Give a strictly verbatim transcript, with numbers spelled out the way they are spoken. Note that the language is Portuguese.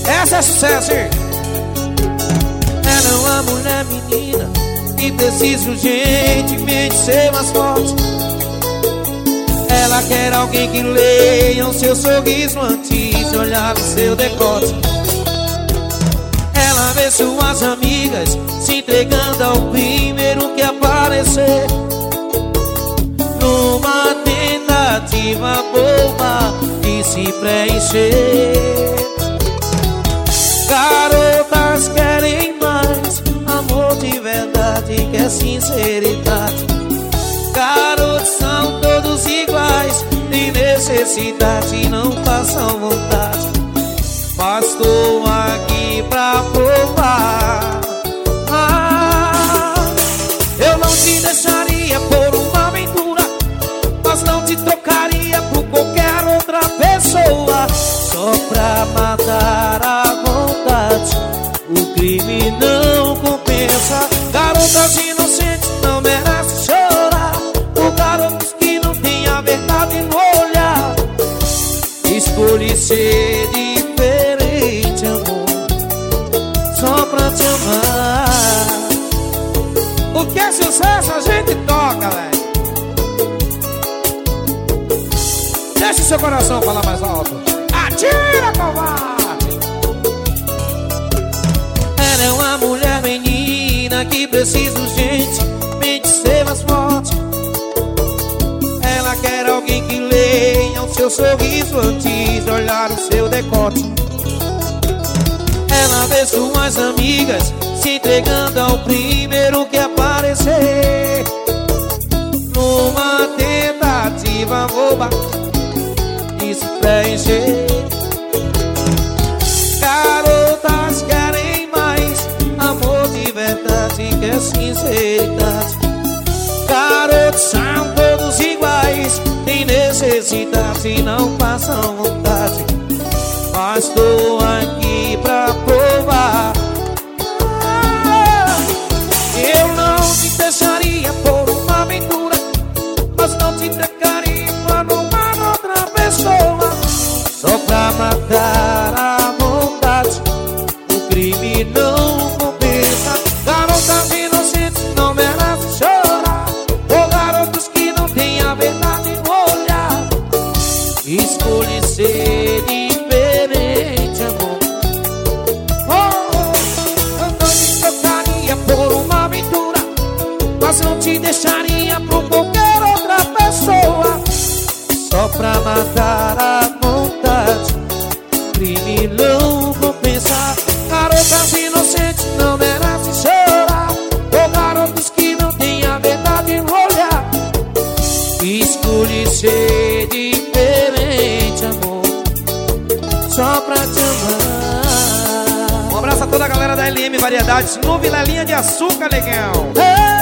Essa é sucesso, hein? Ela é uma mulher menina que precisa urgentemente ser mais forte. Ela quer alguém que leia o seu sorriso antes de olhar o seu decote. Ela vê suas amigas se entregando ao primeiro que aparecer, numa tentativa boba de se preencher. Garotas querem mais amor de verdade, quer sinceridade. Garotos são todos iguais, de necessidade não passam vontade. Mas estou aqui pra provar. Ah, eu não te deixaria por uma aventura, mas não te trocaria por qualquer outra pessoa. Só pra matar a vontade, o crime não compensa. Garotas inocentes não merecem chorar por garotos que não têm a verdade no olhar. Escolhi ser diferente, amor, só pra te amar. O que é sucesso a gente toca, velho. Deixa o seu coração falar mais alto. Atira, covarde! Ela é uma mulher menina que precisa urgentemente ser mais forte. Ela quer alguém que leia o seu sorriso antes de olhar o seu decote. Ela vê suas amigas se entregando ao primeiro que aparecer, numa tentativa boba de se preencher. Garotas querem mais amor de verdade, quer sinceridade. Garotos são todos iguais, tem necessidade e não passam vontade. Mas estou aqui pra provar. Ah, eu não te deixaria por uma aventura, mas não te trocaria por uma outra pessoa. Só pra matar a vontade, o crime não compensa. Garotas inocentes não merecem chorar por garotos que não têm a verdade no olhar. Escolhi ser diferente, amor. Oh, oh, eu não te trocaria por uma aventura, mas não te deixaria por qualquer outra pessoa. Só pra matar a vontade, crime não compensa. Garotas inocentes não merecem chorar por garotos que não têm a verdade no olhar. Escolhi ser diferente, amor, só pra te amar. Um abraço a toda a galera da L M Variedades no Vilalinha de Açúcar, negão. Hey!